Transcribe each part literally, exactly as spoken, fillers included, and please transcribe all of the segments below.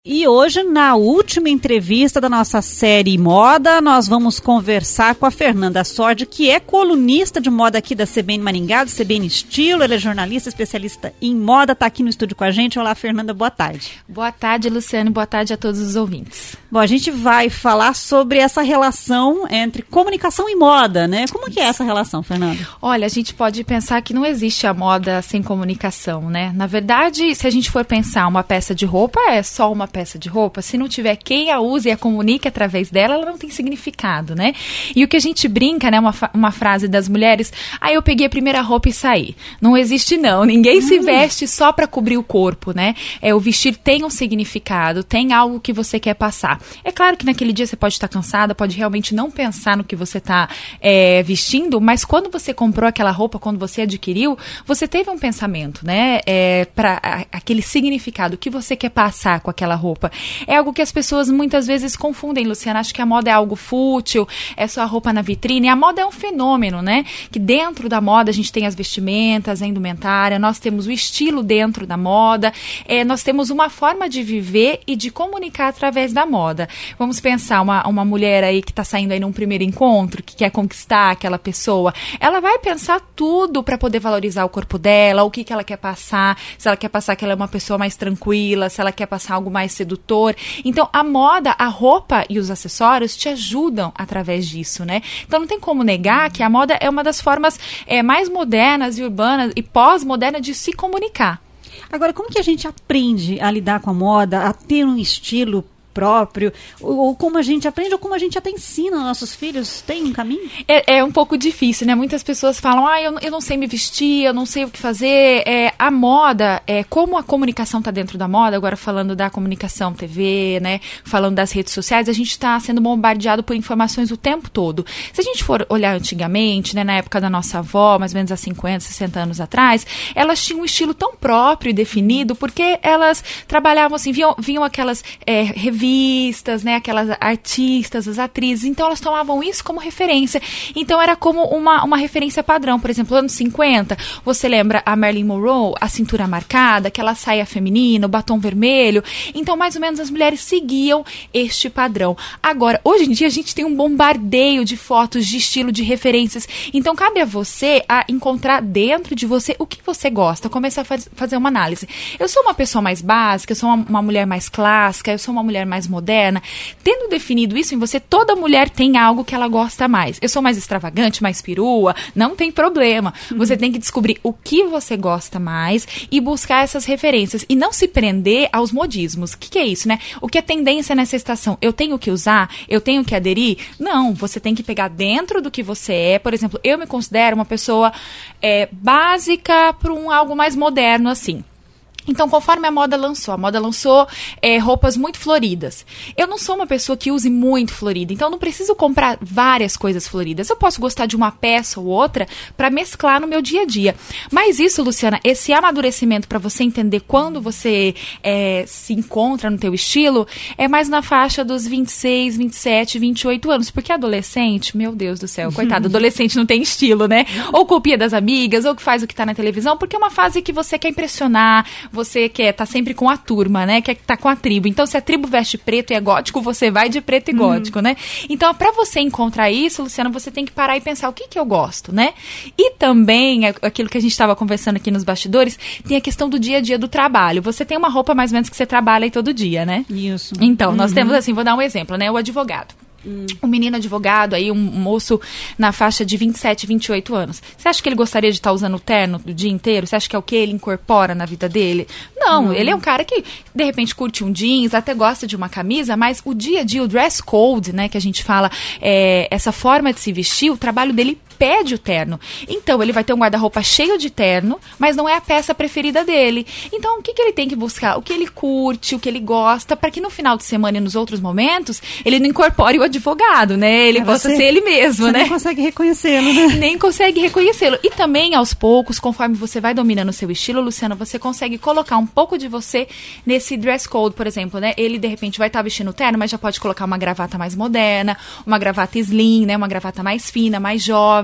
E hoje, na última entrevista da nossa série Moda, nós vamos conversar com a Fernanda Sordi, que é colunista de moda aqui da C B N Maringá, do C B N Estilo. Ela é jornalista, especialista em moda, está aqui no estúdio com a gente. Olá, Fernanda, boa tarde. Boa tarde, Luciane, boa tarde a todos os ouvintes. Bom, a gente vai falar sobre essa relação entre comunicação e moda, né? Como que é essa relação, Fernanda? Olha, a gente pode pensar que não existe a moda sem comunicação, né? Na verdade, se a gente for pensar uma peça de roupa, é só uma peça de roupa, se não tiver quem a use e a comunique através dela, ela não tem significado, né? E o que a gente brinca, né, uma, uma frase das mulheres, ah, eu peguei a primeira roupa e saí. Não existe não, ninguém hum. se veste só para cobrir o corpo, né? É, o vestir tem um significado, tem algo que você quer passar. É claro que naquele dia você pode estar cansada, pode realmente não pensar no que você está é, vestindo, mas quando você comprou aquela roupa, quando você adquiriu, você teve um pensamento, né? É, para aquele significado, o que você quer passar com aquela roupa. É algo que as pessoas muitas vezes confundem, Luciana. Acho que a moda é algo fútil, é só a roupa na vitrine. A moda é um fenômeno, né? Que dentro da moda a gente tem as vestimentas, a indumentária, nós temos o estilo dentro da moda, é, nós temos uma forma de viver e de comunicar através da moda. Vamos pensar, uma, uma mulher aí que está saindo aí num primeiro encontro, que quer conquistar aquela pessoa, ela vai pensar tudo para poder valorizar o corpo dela, o que, que ela quer passar, se ela quer passar que ela é uma pessoa mais tranquila, se ela quer passar algo mais sedutor. Então, a moda, a roupa e os acessórios te ajudam através disso, né? Então, não tem como negar que a moda é uma das formas é, mais modernas e urbanas e pós-modernas de se comunicar. Agora, como que a gente aprende a lidar com a moda, a ter um estilo próprio, ou, ou como a gente aprende, ou como a gente até ensina aos nossos filhos? Tem um caminho? É, é um pouco difícil, né? Muitas pessoas falam, ah, eu, eu não sei me vestir, eu não sei o que fazer. É, a moda, é, como a comunicação está dentro da moda, agora falando da comunicação T V, né? Falando das redes sociais, a gente está sendo bombardeado por informações o tempo todo. Se a gente for olhar antigamente, né, na época da nossa avó, mais ou menos há cinquenta, sessenta anos atrás, elas tinham um estilo tão próprio e definido, porque elas trabalhavam assim, vinham, vinham aquelas é, revistas, revistas, né, aquelas artistas, as atrizes, então elas tomavam isso como referência, então era como uma, uma referência padrão. Por exemplo, anos cinquenta, você lembra a Marilyn Monroe, a cintura marcada, aquela saia feminina, o batom vermelho, então mais ou menos as mulheres seguiam este padrão. Agora, hoje em dia a gente tem um bombardeio de fotos, de estilo, de referências, então cabe a você a encontrar dentro de você o que você gosta, começar a faz, fazer uma análise. Eu sou uma pessoa mais básica, eu sou uma, uma mulher mais clássica, eu sou uma mulher mais moderna. Tendo definido isso em você, toda mulher tem algo que ela gosta mais. Eu sou mais extravagante, mais perua, não tem problema. Você tem que descobrir o que você gosta mais e buscar essas referências e não se prender aos modismos. O que, que é isso, né? O que é tendência nessa estação? Eu tenho que usar? Eu tenho que aderir? Não, você tem que pegar dentro do que você é. Por exemplo, eu me considero uma pessoa é, básica para um algo mais moderno assim. Então, conforme a moda lançou, a moda lançou é, roupas muito floridas. Eu não sou uma pessoa que use muito florida, então eu não preciso comprar várias coisas floridas. Eu posso gostar de uma peça ou outra para mesclar no meu dia a dia. Mas isso, Luciana, esse amadurecimento para você entender quando você é, se encontra no teu estilo, é mais na faixa dos vinte e seis, vinte e sete, vinte e oito anos. Porque adolescente, meu Deus do céu, coitado, adolescente não tem estilo, né? Ou copia das amigas, ou que faz o que tá na televisão, porque é uma fase que você quer impressionar, você quer tá sempre com a turma, né? Quer tá com a tribo. Então, se a tribo veste preto e é gótico, você vai de preto e gótico, uhum. né? Então, para você encontrar isso, Luciana, você tem que parar e pensar o que que eu gosto, né? E também, aquilo que a gente estava conversando aqui nos bastidores, tem a questão do dia a dia do trabalho. Você tem uma roupa mais ou menos que você trabalha aí todo dia, né? Isso. Então, nós uhum. temos assim, vou dar um exemplo, né? O advogado. Hum. Um menino advogado aí, um moço na faixa de vinte e sete, vinte e oito anos. Você acha que ele gostaria de estar usando terno o dia inteiro? Você acha que é o que ele incorpora na vida dele? Não, hum. ele é um cara que de repente curte um jeans, até gosta de uma camisa, mas o dia a dia, o dress code, né, que a gente fala, é, essa forma de se vestir, o trabalho dele pede o terno. Então, ele vai ter um guarda-roupa cheio de terno, mas não é a peça preferida dele. Então, o que, que ele tem que buscar? O que ele curte, o que ele gosta, para que no final de semana e nos outros momentos, ele não incorpore o advogado, né? Ele é, possa você, ser ele mesmo, você né? Nem consegue reconhecê-lo, né? Nem consegue reconhecê-lo. E também, aos poucos, conforme você vai dominando o seu estilo, Luciana, você consegue colocar um pouco de você nesse dress code, por exemplo, né? Ele, de repente, vai estar vestindo terno, mas já pode colocar uma gravata mais moderna, uma gravata slim, né? Uma gravata mais fina, mais jovem.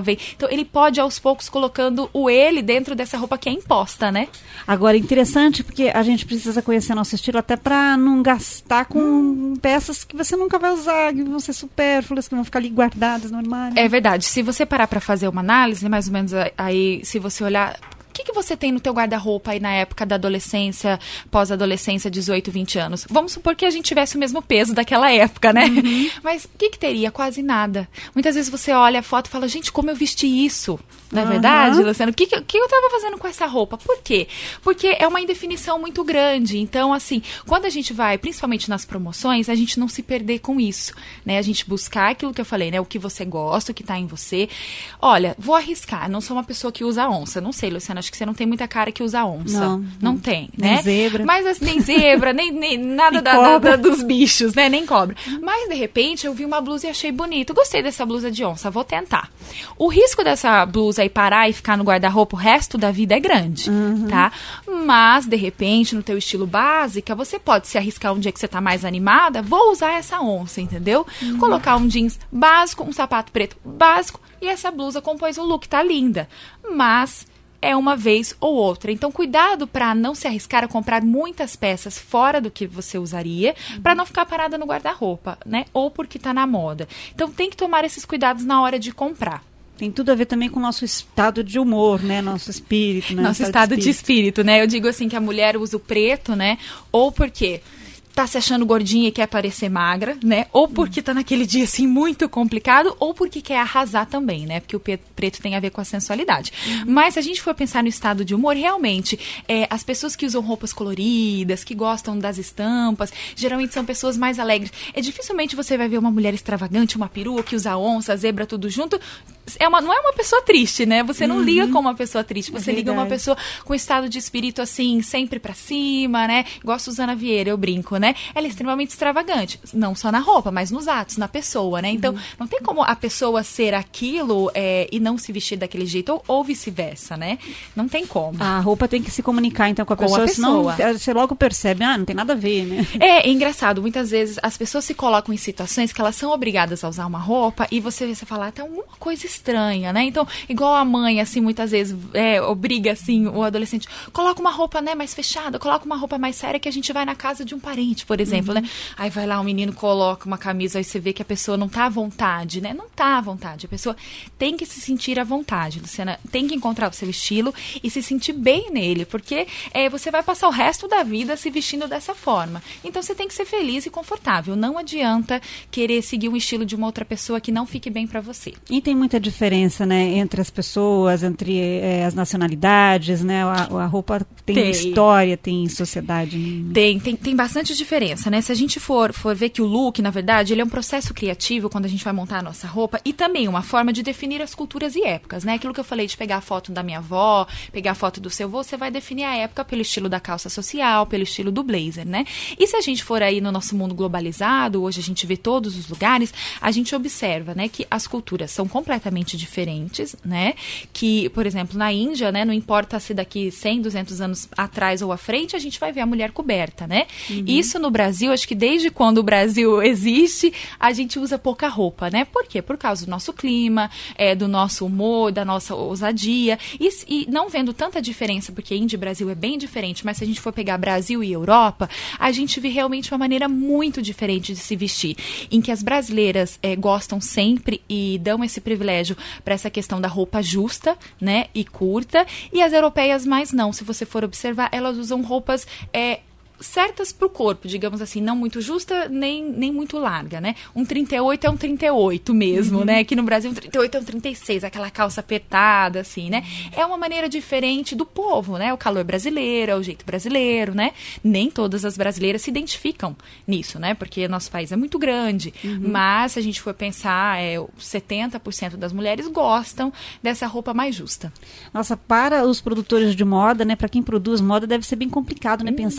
jovem. Então, ele pode, aos poucos, colocando o ele dentro dessa roupa que é imposta, né? Agora, interessante, porque a gente precisa conhecer nosso estilo até para não gastar com hum. peças que você nunca vai usar, que vão ser supérfluas, que vão ficar ali guardadas no armário. É verdade. Se você parar para fazer uma análise, mais ou menos aí, se você olhar... O que, que você tem no teu guarda-roupa aí na época da adolescência, pós-adolescência, dezoito, vinte anos? Vamos supor que a gente tivesse o mesmo peso daquela época, né? Uhum. Mas o que, que teria? Quase nada. Muitas vezes você olha a foto e fala, gente, como eu vesti isso? Não é uhum. verdade, Luciano? O que, que, que eu estava fazendo com essa roupa? Por quê? Porque é uma indefinição muito grande. Então, assim, quando a gente vai, principalmente nas promoções, a gente não se perder com isso, né? A gente buscar aquilo que eu falei, né? O que você gosta, o que está em você. Olha, vou arriscar. Não sou uma pessoa que usa onça. Não sei, Luciana, acho que você não tem muita cara que usa onça. Não, não, não tem, nem né? Zebra. Mas assim, nem zebra, nem, nem nada da, da, da, dos bichos, né? Nem cobra. Mas, de repente, eu vi uma blusa e achei bonito. Gostei dessa blusa de onça, vou tentar. O risco dessa blusa aí parar e ficar no guarda-roupa o resto da vida é grande, uhum. tá? Mas, de repente, no teu estilo básica, você pode se arriscar um dia que você tá mais animada, vou usar essa onça, entendeu? Uhum. Colocar um jeans básico, um sapato preto básico e essa blusa compôs o look, tá linda. Mas... é uma vez ou outra. Então, cuidado para não se arriscar a comprar muitas peças fora do que você usaria, uhum. para não ficar parada no guarda-roupa, né? Ou porque tá na moda. Então, tem que tomar esses cuidados na hora de comprar. Tem tudo a ver também com o nosso estado de humor, né? Nosso espírito, né? Nosso estado de espírito. de espírito, né? Eu digo assim que a mulher usa o preto, né? Ou porque... tá se achando gordinha e quer parecer magra, né? Ou porque tá naquele dia, assim, muito complicado, ou porque quer arrasar também, né? Porque o preto tem a ver com a sensualidade. Uhum. Mas se a gente for pensar no estado de humor, realmente, é, as pessoas que usam roupas coloridas, que gostam das estampas, geralmente são pessoas mais alegres. É dificilmente você vai ver uma mulher extravagante, uma perua, que usa onça, zebra, tudo junto. É uma, não é uma pessoa triste, né? Você não uhum. liga com uma pessoa triste, você é liga uma pessoa com estado de espírito, assim, sempre pra cima, né? Igual a Suzana Vieira, eu brinco, né? Ela é extremamente extravagante, não só na roupa, mas nos atos, na pessoa, né? Então, uhum. não tem como a pessoa ser aquilo é, e não se vestir daquele jeito, ou, ou vice-versa, né? Não tem como. A roupa tem que se comunicar, então, com a com pessoa, a pessoa. Senão você logo percebe, ah, não tem nada a ver, né? É, é engraçado, muitas vezes as pessoas se colocam em situações que elas são obrigadas a usar uma roupa e você, você fala, ah, tem alguma coisa estranha, né? Então, igual a mãe, assim, muitas vezes é, obriga, assim, o adolescente, coloca uma roupa, né, mais fechada, coloca uma roupa mais séria que a gente vai na casa de um parente, por exemplo, uhum. né? Aí vai lá, um menino coloca uma camisa, aí você vê que a pessoa não tá à vontade, né? Não tá à vontade. A pessoa tem que se sentir à vontade, Luciana. Tem que encontrar o seu estilo e se sentir bem nele, porque é, você vai passar o resto da vida se vestindo dessa forma. Então, você tem que ser feliz e confortável. Não adianta querer seguir um estilo de uma outra pessoa que não fique bem pra você. E tem muita diferença, né? Entre as pessoas, entre é, as nacionalidades, né? A, a roupa tem, tem história, tem sociedade. Tem, tem, tem bastante diferença, né? Se a gente for, for ver que o look, na verdade, ele é um processo criativo quando a gente vai montar a nossa roupa e também uma forma de definir as culturas e épocas, né? Aquilo que eu falei de pegar a foto da minha avó, pegar a foto do seu avô, você vai definir a época pelo estilo da calça social, pelo estilo do blazer, né? E se a gente for aí no nosso mundo globalizado, hoje a gente vê todos os lugares, a gente observa, né, que as culturas são completamente diferentes, né? Que, por exemplo, na Índia, né, não importa se daqui cem, duzentos anos atrás ou à frente, a gente vai ver a mulher coberta, né? Uhum. Isso no Brasil, acho que desde quando o Brasil existe, a gente usa pouca roupa, né? Por quê? Por causa do nosso clima, é, do nosso humor, da nossa ousadia. E, e não vendo tanta diferença, porque Índia e Brasil é bem diferente, mas se a gente for pegar Brasil e Europa, a gente vê realmente uma maneira muito diferente de se vestir, em que as brasileiras é, gostam sempre e dão esse privilégio para essa questão da roupa justa, né, e curta, e as europeias mais não. Se você for observar, elas usam roupas é, certas pro corpo, digamos assim, não muito justa, nem, nem muito larga, né? Um trinta e oito é um trinta e oito mesmo, uhum. né? Aqui no Brasil um trinta e oito é um trinta e seis, aquela calça apertada, assim, né? É uma maneira diferente do povo, né? O calor brasileiro, é o jeito brasileiro, né? Nem todas as brasileiras se identificam nisso, né? Porque nosso país é muito grande, uhum. mas se a gente for pensar, é, setenta por cento das mulheres gostam dessa roupa mais justa. Nossa, para os produtores de moda, né? Para quem produz moda deve ser bem complicado, né? Uhum. Pensar em todo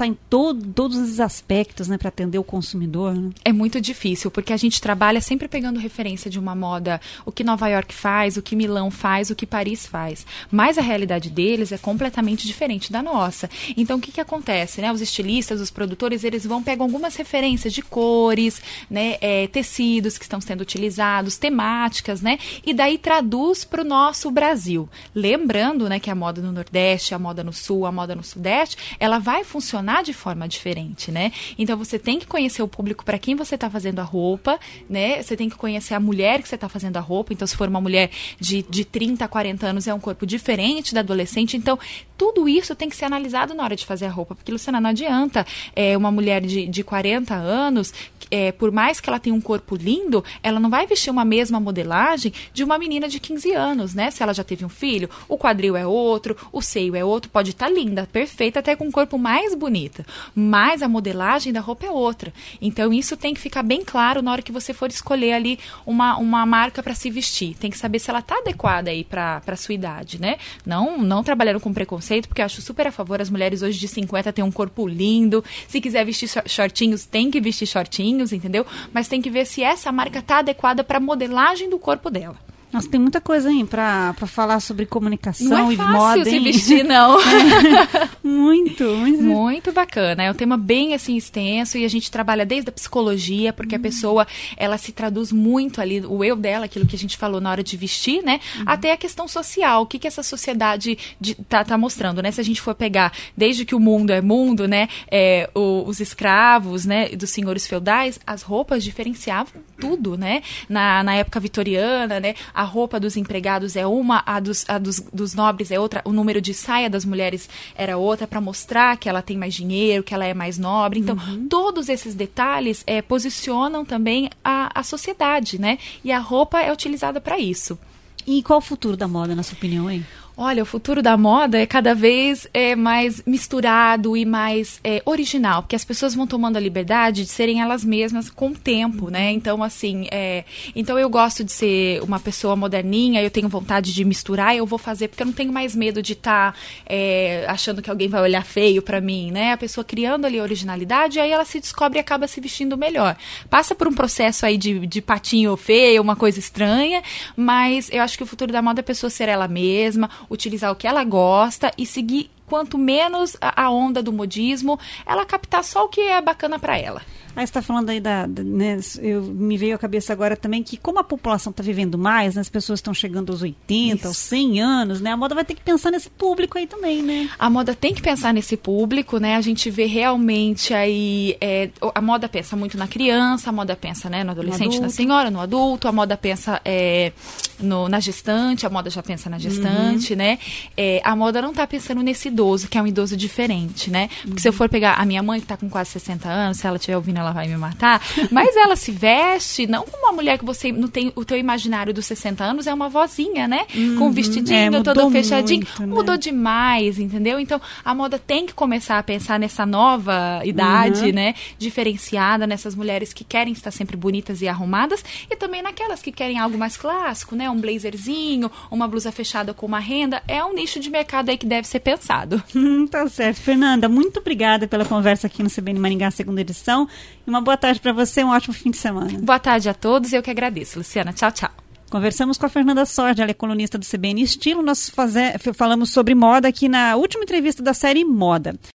todo, todos os aspectos, né, para atender o consumidor, né? É muito difícil, porque a gente trabalha sempre pegando referência de uma moda, o que Nova York faz, o que Milão faz, o que Paris faz. Mas a realidade deles é completamente diferente da nossa. Então, o que que acontece, né? Os estilistas, os produtores, eles vão pegar algumas referências de cores, né, é, tecidos que estão sendo utilizados, temáticas, né? E daí traduz para o nosso Brasil. Lembrando, né, que a moda no Nordeste, a moda no Sul, a moda no Sudeste, ela vai funcionar de forma diferente, né? Então, você tem que conhecer o público para quem você está fazendo a roupa, né? Você tem que conhecer a mulher que você está fazendo a roupa. Então, se for uma mulher de, de trinta a quarenta anos, é um corpo diferente da adolescente. Então, tudo isso tem que ser analisado na hora de fazer a roupa. Porque, Luciana, não adianta é, uma mulher de, de quarenta anos, é, por mais que ela tenha um corpo lindo, ela não vai vestir uma mesma modelagem de uma menina de quinze anos, né? Se ela já teve um filho, o quadril é outro, o seio é outro, pode estar linda, perfeita, até com um corpo mais bonita. Mas a modelagem da roupa é outra. Então, isso tem que ficar bem claro na hora que você for escolher ali uma, uma marca para se vestir. Tem que saber se ela está adequada aí para a sua idade, né? Não, não trabalhando com preconceito, porque eu acho super a favor. As mulheres hoje de cinquenta têm um corpo lindo. Se quiser vestir shortinhos, tem que vestir shortinhos, entendeu? Mas tem que ver se essa marca está adequada para a modelagem do corpo dela. Nossa, tem muita coisa aí pra, pra falar sobre comunicação não é e fácil moda, se hein? vestir, não. É. Muito, muito. Muito bacana. É um tema bem, assim, extenso e a gente trabalha desde a psicologia, porque uhum. a pessoa, ela se traduz muito ali, o eu dela, aquilo que a gente falou na hora de vestir, né? Uhum. Até a questão social, o que que essa sociedade de, tá, tá mostrando, né? Se a gente for pegar, desde que o mundo é mundo, né? É, o, os escravos, né? Dos senhores feudais, as roupas diferenciavam tudo, né? Na, na época vitoriana, né? A roupa dos empregados é uma, a, dos, a dos, dos nobres é outra, o número de saia das mulheres era outra, para mostrar que ela tem mais dinheiro, que ela é mais nobre. Então, uhum. todos esses detalhes é, posicionam também a, a sociedade, né? E a roupa é utilizada para isso. E qual o futuro da moda, na sua opinião, hein? Olha, o futuro da moda é cada vez é, mais misturado e mais é, original, porque as pessoas vão tomando a liberdade de serem elas mesmas com o tempo, né? Então, assim, é, então eu gosto de ser uma pessoa moderninha, eu tenho vontade de misturar, eu vou fazer, porque eu não tenho mais medo de estar tá, é, achando que alguém vai olhar feio pra mim, né? A pessoa criando ali a originalidade, aí ela se descobre e acaba se vestindo melhor. Passa por um processo aí de, de patinho feio, uma coisa estranha, mas eu acho que o futuro da moda é a pessoa ser ela mesma, utilizar o que ela gosta e seguir quanto menos a, a onda do modismo, ela captar só o que é bacana para ela. Aí você está falando aí da, da né, eu, me veio à cabeça agora também que como a população está vivendo mais, né, as pessoas estão chegando aos oitenta, Isso. aos cem anos, né, a moda vai ter que pensar nesse público aí também, né? A moda tem que pensar nesse público, né, a gente vê realmente aí, é, a moda pensa muito na criança, a moda pensa, né, no adolescente, no na senhora, no adulto, a moda pensa é, no, na gestante, a moda já pensa na gestante, uhum. né, é, a moda não está pensando nesse idoso, que é um idoso diferente, né, porque uhum. se eu for pegar a minha mãe que está com quase sessenta anos, se ela estiver ouvindo, ela vai me matar, mas ela se veste não como uma mulher que você não tem, o teu imaginário dos sessenta anos é uma vozinha, né? Uhum, com um vestidinho é, todo fechadinho. Muito, mudou né? demais, entendeu? Então, a moda tem que começar a pensar nessa nova idade, uhum. né? Diferenciada, nessas mulheres que querem estar sempre bonitas e arrumadas e também naquelas que querem algo mais clássico, né? Um blazerzinho, uma blusa fechada com uma renda. É um nicho de mercado aí que deve ser pensado. Hum, tá certo. Fernanda, muito obrigada pela conversa aqui no C B N Maringá, segunda edição. E uma boa tarde para você, um ótimo fim de semana. Boa tarde a todos, eu que agradeço. Luciana, tchau, tchau. Conversamos com a Fernanda Sordi, ela é colunista do C B N Estilo. Nós faze... falamos sobre moda aqui na última entrevista da série Moda.